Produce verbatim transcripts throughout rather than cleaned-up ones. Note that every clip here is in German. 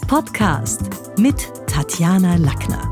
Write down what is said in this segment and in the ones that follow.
Podcast mit Tatjana Lackner.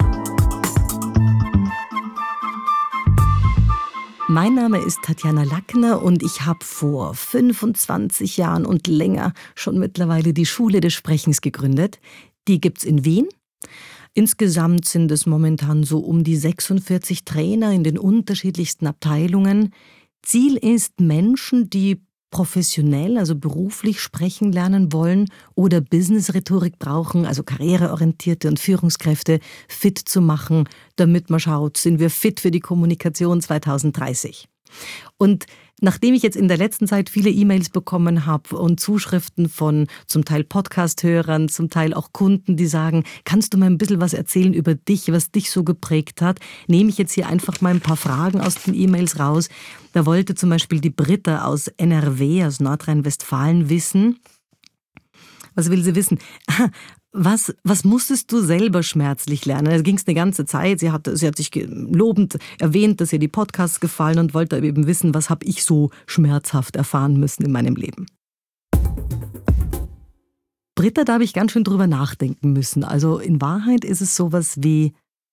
Mein Name ist Tatjana Lackner und ich habe vor fünfundzwanzig Jahren und länger schon mittlerweile die Schule des Sprechens gegründet. Die gibt's in Wien. Insgesamt sind es momentan so um die sechsundvierzig Trainer in den unterschiedlichsten Abteilungen. Ziel ist, Menschen, die professionell, also beruflich sprechen lernen wollen oder Business-Rhetorik brauchen, also karriereorientierte und Führungskräfte fit zu machen, damit man schaut, sind wir fit für die Kommunikation zwanzig dreißig. Und nachdem ich jetzt in der letzten Zeit viele E-Mails bekommen habe und Zuschriften von zum Teil Podcast-Hörern, zum Teil auch Kunden, die sagen, kannst du mal ein bisschen was erzählen über dich, was dich so geprägt hat, nehme ich jetzt hier einfach mal ein paar Fragen aus den E-Mails raus. Da wollte zum Beispiel die Britta aus N R W, aus Nordrhein-Westfalen, wissen, was will sie wissen? Was, was musstest du selber schmerzlich lernen? Da ging es eine ganze Zeit. Sie hat, sie hat sich lobend erwähnt, dass ihr die Podcasts gefallen und wollte eben wissen, was habe ich so schmerzhaft erfahren müssen in meinem Leben. Britta, da habe ich ganz schön drüber nachdenken müssen. Also in Wahrheit ist es sowas wie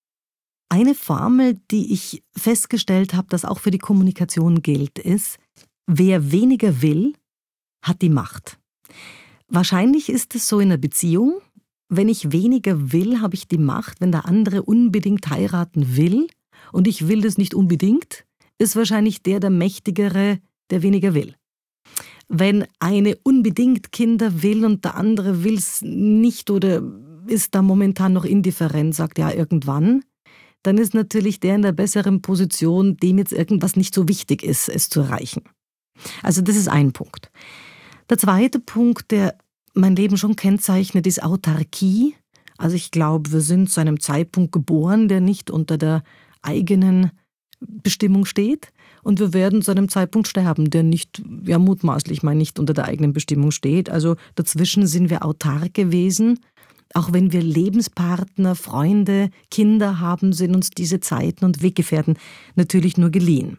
eine Formel, die ich festgestellt habe, dass auch für die Kommunikation gilt, ist, wer weniger will, hat die Macht. Wahrscheinlich ist es so in einer Beziehung. Wenn ich weniger will, habe ich die Macht. Wenn der andere unbedingt heiraten will und ich will das nicht unbedingt, ist wahrscheinlich der der Mächtigere, der weniger will. Wenn eine unbedingt Kinder will und der andere will es nicht oder ist da momentan noch indifferent, sagt ja irgendwann, dann ist natürlich der in der besseren Position, dem jetzt irgendwas nicht so wichtig ist, es zu erreichen. Also das ist ein Punkt. Der zweite Punkt, der mein Leben schon kennzeichnet, ist Autarkie. Also ich glaube, wir sind zu einem Zeitpunkt geboren, der nicht unter der eigenen Bestimmung steht. Und wir werden zu einem Zeitpunkt sterben, der nicht, ja mutmaßlich mal nicht unter der eigenen Bestimmung steht. Also dazwischen sind wir autark gewesen. Auch wenn wir Lebenspartner, Freunde, Kinder haben, sind uns diese Zeiten und Weggefährten natürlich nur geliehen.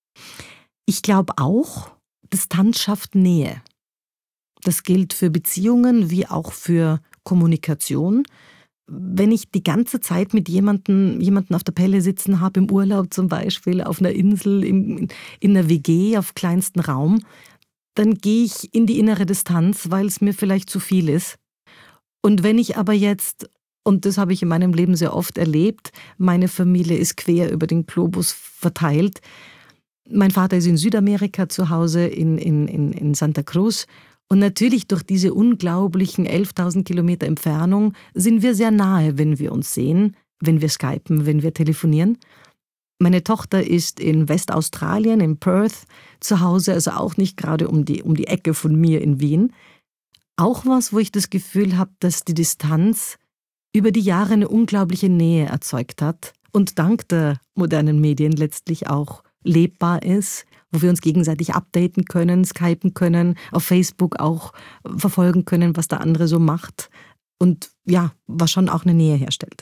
Ich glaube auch, Distanz schafft Nähe. Das gilt für Beziehungen wie auch für Kommunikation. Wenn ich die ganze Zeit mit jemandem jemanden auf der Pelle sitzen habe, im Urlaub zum Beispiel, auf einer Insel, in, in einer W G, auf kleinstem Raum, dann gehe ich in die innere Distanz, weil es mir vielleicht zu viel ist. Und wenn ich aber jetzt, und das habe ich in meinem Leben sehr oft erlebt, meine Familie ist quer über den Globus verteilt. Mein Vater ist in Südamerika zu Hause, in, in, in, in Santa Cruz. Und natürlich durch diese unglaublichen elftausend Kilometer Entfernung sind wir sehr nahe, wenn wir uns sehen, wenn wir skypen, wenn wir telefonieren. Meine Tochter ist in Westaustralien, in Perth, zu Hause, also auch nicht gerade um die, um die Ecke von mir in Wien. Auch was, wo ich das Gefühl habe, dass die Distanz über die Jahre eine unglaubliche Nähe erzeugt hat und dank der modernen Medien letztlich auch lebbar ist, wo wir uns gegenseitig updaten können, skypen können, auf Facebook auch verfolgen können, was der andere so macht und ja, was schon auch eine Nähe herstellt.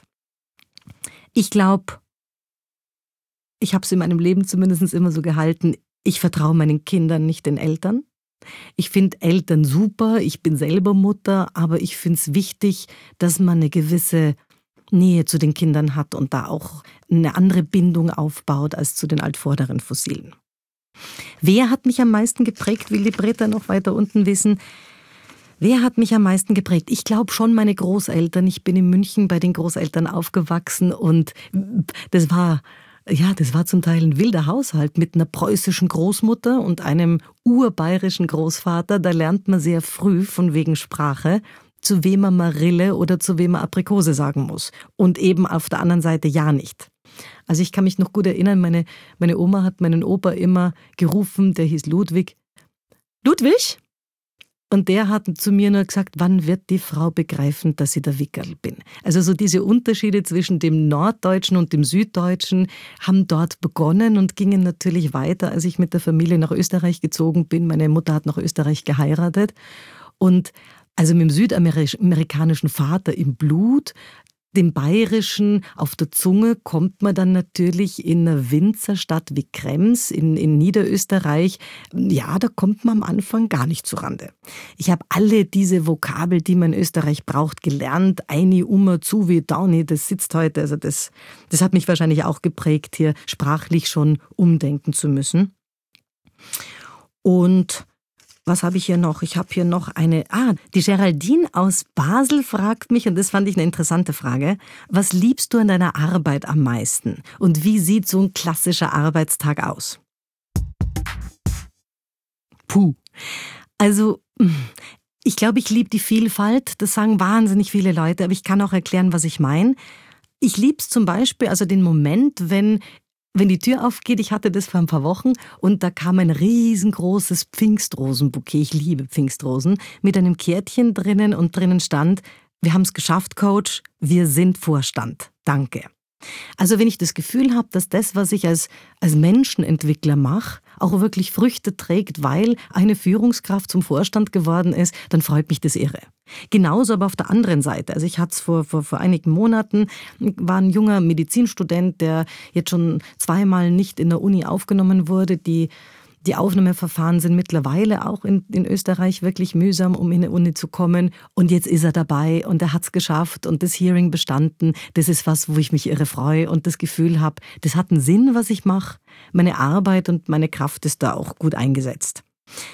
Ich glaube, ich habe es in meinem Leben zumindest immer so gehalten, ich vertraue meinen Kindern, nicht den Eltern. Ich finde Eltern super, ich bin selber Mutter, aber ich finde es wichtig, dass man eine gewisse Nähe zu den Kindern hat und da auch eine andere Bindung aufbaut als zu den altvorderen Fossilen. Wer hat mich am meisten geprägt, will die Britta noch weiter unten wissen. Wer hat mich am meisten geprägt? Ich glaube schon meine Großeltern. Ich bin in München bei den Großeltern aufgewachsen und das war, ja, das war zum Teil ein wilder Haushalt mit einer preußischen Großmutter und einem urbayerischen Großvater. Da lernt man sehr früh von wegen Sprache, zu wem man Marille oder zu wem man Aprikose sagen muss. Und eben auf der anderen Seite ja nicht. Also ich kann mich noch gut erinnern, meine, meine Oma hat meinen Opa immer gerufen, der hieß Ludwig. Ludwig? Und der hat zu mir nur gesagt, wann wird die Frau begreifen, dass ich der Wickerl bin? Also so diese Unterschiede zwischen dem Norddeutschen und dem Süddeutschen haben dort begonnen und gingen natürlich weiter, als ich mit der Familie nach Österreich gezogen bin. Meine Mutter hat nach Österreich geheiratet und also mit dem südamerikanischen Vater im Blut dem Bayerischen auf der Zunge kommt man dann natürlich in einer Winzerstadt wie Krems in, in Niederösterreich, ja, da kommt man am Anfang gar nicht zurande. Ich habe alle diese Vokabel, die man in Österreich braucht, gelernt. Eini, Ummer, Zuwi, Dauni, das sitzt heute. Also das, das hat mich wahrscheinlich auch geprägt, hier sprachlich schon umdenken zu müssen. Und was habe ich hier noch? Ich habe hier noch eine, ah, die Geraldine aus Basel fragt mich, und das fand ich eine interessante Frage, was liebst du an deiner Arbeit am meisten? Und wie sieht so ein klassischer Arbeitstag aus? Puh, also ich glaube, ich liebe die Vielfalt, das sagen wahnsinnig viele Leute, aber ich kann auch erklären, was ich meine. Ich liebe es zum Beispiel, also den Moment, wenn Wenn die Tür aufgeht, ich hatte das vor ein paar Wochen und da kam ein riesengroßes Pfingstrosenbouquet, ich liebe Pfingstrosen, mit einem Kärtchen drinnen und drinnen stand, wir haben es geschafft, Coach, wir sind Vorstand, danke. Also wenn ich das Gefühl habe, dass das, was ich als, als Menschenentwickler mache, auch wirklich Früchte trägt, weil eine Führungskraft zum Vorstand geworden ist, dann freut mich das irre. Genauso aber auf der anderen Seite. Also ich hatte es vor, vor, vor einigen Monaten, war ein junger Medizinstudent, der jetzt schon zweimal nicht in der Uni aufgenommen wurde. Die Die Aufnahmeverfahren sind mittlerweile auch in, in Österreich wirklich mühsam, um in die Uni zu kommen. Und jetzt ist er dabei und er hat es geschafft und das Hearing bestanden. Das ist was, wo ich mich irre freue und das Gefühl habe, das hat einen Sinn, was ich mache. Meine Arbeit und meine Kraft ist da auch gut eingesetzt.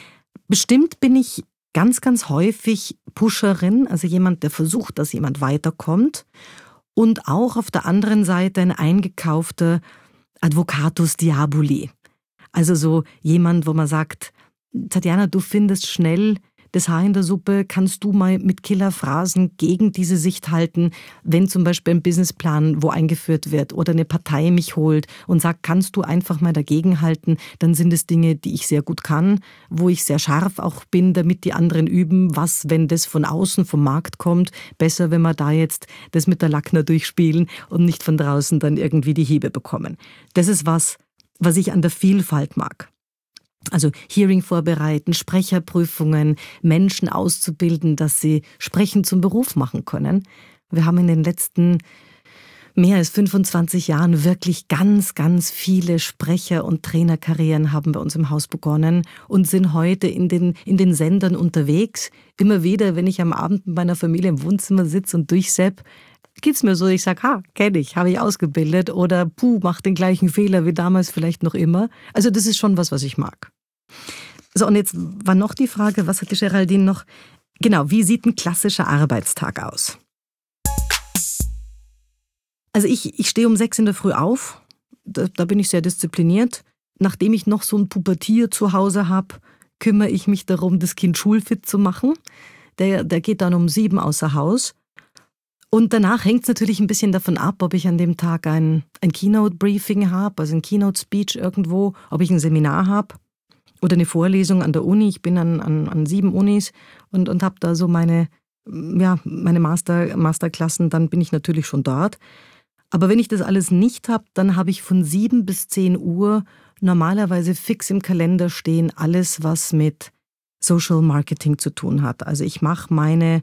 Bestimmt bin ich ganz, ganz häufig Pusherin, also jemand, der versucht, dass jemand weiterkommt. Und auch auf der anderen Seite ein eingekaufter Advocatus Diaboli. Also so jemand, wo man sagt, Tatjana, du findest schnell das Haar in der Suppe, kannst du mal mit Killerphrasen gegen diese Sicht halten, wenn zum Beispiel ein Businessplan wo eingeführt wird oder eine Partei mich holt und sagt, kannst du einfach mal dagegen halten, dann sind es Dinge, die ich sehr gut kann, wo ich sehr scharf auch bin, damit die anderen üben, was, wenn das von außen vom Markt kommt, besser, wenn wir da jetzt das mit der Lackner durchspielen und nicht von draußen dann irgendwie die Hiebe bekommen. Das ist was, was ich an der Vielfalt mag. Also Hearing vorbereiten, Sprecherprüfungen, Menschen auszubilden, dass sie Sprechen zum Beruf machen können. Wir haben in den letzten mehr als fünfundzwanzig Jahren wirklich ganz, ganz viele Sprecher- und Trainerkarrieren haben bei uns im Haus begonnen und sind heute in den, in den Sendern unterwegs. Immer wieder, wenn ich am Abend mit meiner Familie im Wohnzimmer sitze und durchsepp, geht's mir so, ich sage, ha, kenne ich, habe ich ausgebildet oder puh, mach den gleichen Fehler wie damals vielleicht noch immer. Also das ist schon was, was ich mag. So, und jetzt war noch die Frage, was hat die Geraldine noch? Genau, wie sieht ein klassischer Arbeitstag aus? Also ich, ich stehe um sechs in der Früh auf, da, da bin ich sehr diszipliniert. Nachdem ich noch so ein Pubertier zu Hause habe, kümmere ich mich darum, das Kind schulfit zu machen. Der, der geht dann um sieben außer Haus. Und danach hängt es natürlich ein bisschen davon ab, ob ich an dem Tag ein, ein Keynote-Briefing habe, also ein Keynote-Speech irgendwo, ob ich ein Seminar habe oder eine Vorlesung an der Uni. Ich bin an, an, an sieben Unis und, und habe da so meine, ja, meine Master, Masterklassen, dann bin ich natürlich schon dort. Aber wenn ich das alles nicht habe, dann habe ich von sieben bis zehn Uhr normalerweise fix im Kalender stehen alles, was mit Social Marketing zu tun hat. Also ich mache meine,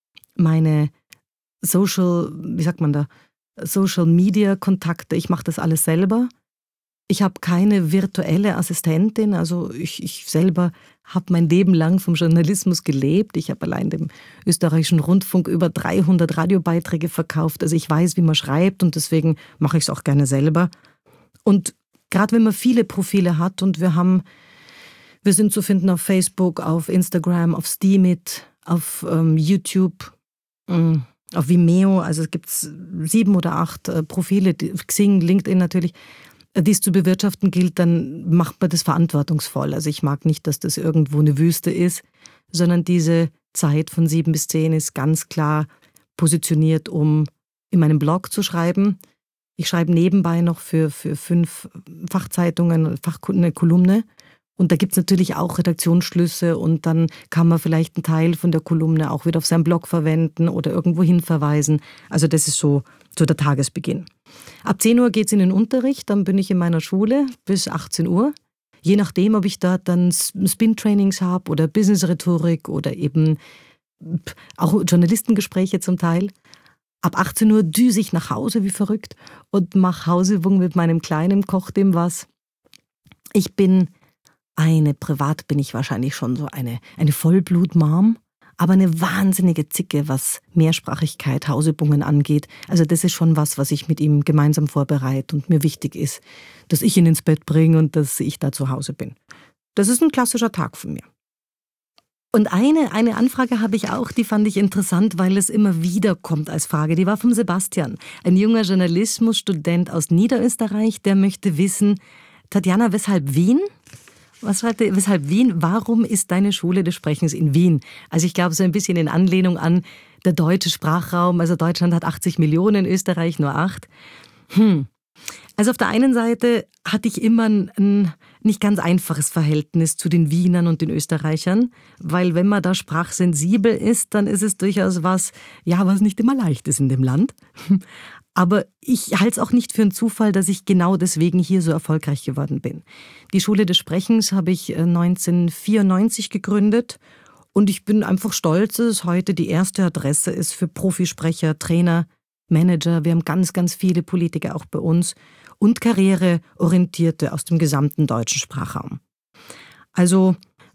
meine Social, wie sagt man da, Social Media Kontakte, ich mache das alles selber. Ich habe keine virtuelle Assistentin, also ich, ich selber habe mein Leben lang vom Journalismus gelebt. Ich habe allein dem österreichischen Rundfunk über dreihundert Radiobeiträge verkauft. Also ich weiß, wie man schreibt und deswegen mache ich es auch gerne selber. Und gerade wenn man viele Profile hat und wir haben, wir sind zu finden auf Facebook, auf Instagram, auf Steemit, auf ähm, YouTube, mh, auf Vimeo, also es gibt sieben oder acht äh, Profile, Xing, LinkedIn natürlich, die es zu bewirtschaften gilt, dann macht man das verantwortungsvoll. Also ich mag nicht, dass das irgendwo eine Wüste ist, sondern diese Zeit von sieben bis zehn ist ganz klar positioniert, um in meinem Blog zu schreiben. Ich schreibe nebenbei noch für, für fünf Fachzeitungen, Fach, eine Kolumne. Und da gibt es natürlich auch Redaktionsschlüsse und dann kann man vielleicht einen Teil von der Kolumne auch wieder auf seinem Blog verwenden oder irgendwo hin verweisen. Also das ist so, so der Tagesbeginn. Ab zehn Uhr geht es in den Unterricht, dann bin ich in meiner Schule bis achtzehn Uhr. Je nachdem, ob ich da dann Spin-Trainings habe oder Business-Rhetorik oder eben auch Journalistengespräche zum Teil. Ab achtzehn Uhr düse ich nach Hause wie verrückt und mache Hausübungen mit meinem Kleinen, koche dem was. Ich bin eine, privat bin ich wahrscheinlich schon so eine, eine Vollblut-Mom, aber eine wahnsinnige Zicke, was Mehrsprachigkeit, Hausübungen angeht. Also das ist schon was, was ich mit ihm gemeinsam vorbereite und mir wichtig ist, dass ich ihn ins Bett bringe und dass ich da zu Hause bin. Das ist ein klassischer Tag von mir. Und eine, eine Anfrage habe ich auch, die fand ich interessant, weil es immer wieder kommt als Frage. Die war vom Sebastian, ein junger Journalismusstudent aus Niederösterreich, der möchte wissen, Tatjana, weshalb Wien? Was schreibt er? Weshalb Wien? Warum ist deine Schule des Sprechens in Wien? Also ich glaube, so ein bisschen in Anlehnung an der deutsche Sprachraum. Also Deutschland hat achtzig Millionen, Österreich nur acht. Hm. Also auf der einen Seite hatte ich immer ein, ein nicht ganz einfaches Verhältnis zu den Wienern und den Österreichern, weil wenn man da sprachsensibel ist, dann ist es durchaus was, ja, was nicht immer leicht ist in dem Land. Aber ich halte es auch nicht für einen Zufall, dass ich genau deswegen hier so erfolgreich geworden bin. Die Schule des Sprechens habe ich neunzehnhundertvierundneunzig gegründet und ich bin einfach stolz, dass es heute die erste Adresse ist für Profisprecher, Trainer, Manager. Wir haben ganz, ganz viele Politiker auch bei uns und Karriereorientierte aus dem gesamten deutschen Sprachraum. Also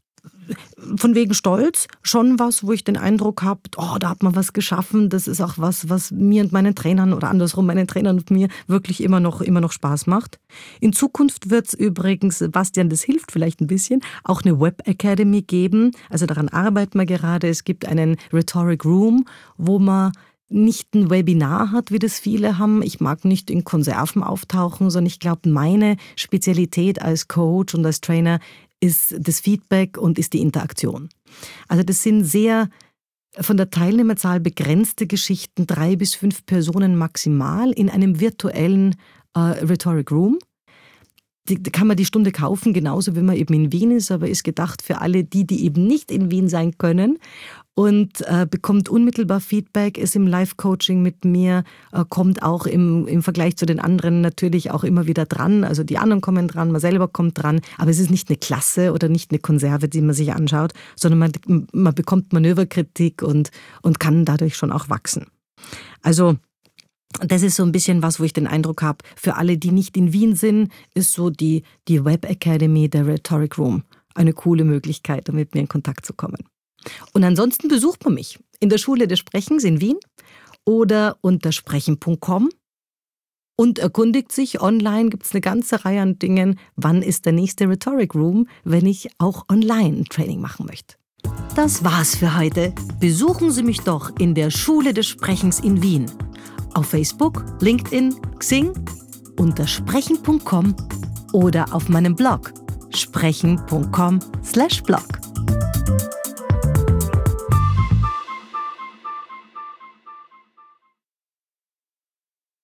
von wegen Stolz schon was, wo ich den Eindruck habe, oh, da hat man was geschaffen. Das ist auch was, was mir und meinen Trainern oder andersrum meinen Trainern und mir wirklich immer noch, immer noch Spaß macht. In Zukunft wird es übrigens, Sebastian, das hilft vielleicht ein bisschen, auch eine Web Academy geben. Also daran arbeiten wir gerade. Es gibt einen Rhetoric Room, wo man nicht ein Webinar hat, wie das viele haben. Ich mag nicht in Konserven auftauchen, sondern ich glaube, meine Spezialität als Coach und als Trainer ist das Feedback und ist die Interaktion. Also das sind sehr von der Teilnehmerzahl begrenzte Geschichten, drei bis fünf Personen maximal in einem virtuellen äh, Rhetoric Room. Da kann man die Stunde kaufen, genauso wie man eben in Wien ist, aber ist gedacht für alle die, die eben nicht in Wien sein können und äh, bekommt unmittelbar Feedback, ist im Live-Coaching mit mir, äh, kommt auch im, im Vergleich zu den anderen natürlich auch immer wieder dran. Also die anderen kommen dran, man selber kommt dran, aber es ist nicht eine Klasse oder nicht eine Konserve, die man sich anschaut, sondern man, man bekommt Manöverkritik und, und kann dadurch schon auch wachsen. Also das ist so ein bisschen was, wo ich den Eindruck habe, für alle, die nicht in Wien sind, ist so die, die Web Academy, der Rhetoric Room, eine coole Möglichkeit, um mit mir in Kontakt zu kommen. Und ansonsten besucht man mich in der Schule des Sprechens in Wien oder unter sprechen punkt com und erkundigt sich online, gibt es eine ganze Reihe an Dingen, wann ist der nächste Rhetoric Room, wenn ich auch online ein Training machen möchte. Das war's für heute. Besuchen Sie mich doch in der Schule des Sprechens in Wien. Auf Facebook, LinkedIn, Xing, unter sprechen punkt com oder auf meinem Blog sprechen punkt com slash blog.